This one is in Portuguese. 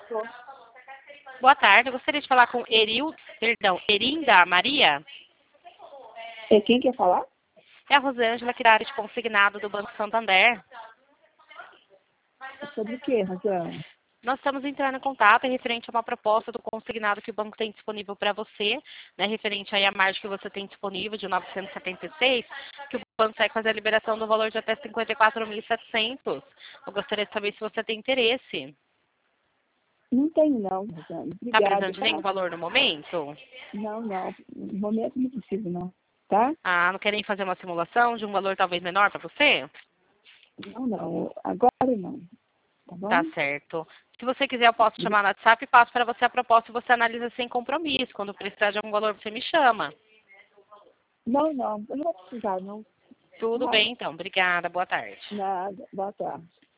Boa tarde, eu gostaria de falar com Erinda Maria. É quem quer falar? É a Rosângela, que é da área de consignado do Banco Santander. Sobre o que, Rosana? Nós estamos entrando em contato referente a uma proposta do consignado que o banco tem disponível para você, né, referente aí à margem que você tem disponível de 976, que o banco vai fazer a liberação do valor de até 54.700. Eu gostaria de saber se você tem interesse. Não tenho não, Rosana. Está Obrigada, precisando de nenhum tá? valor no momento? Não. No momento não preciso, não. Tá? Ah, não querem fazer uma simulação de um valor talvez menor para você? Não. Agora não. Tá Tá bom? certo. Se você quiser, eu posso chamar no WhatsApp e passo para você a proposta e você analisa sem compromisso. Quando precisar de algum valor, você me chama. Não. Eu não vou precisar, não. Tudo Tá? bem, então. Obrigada. Boa tarde. Nada. Boa tarde.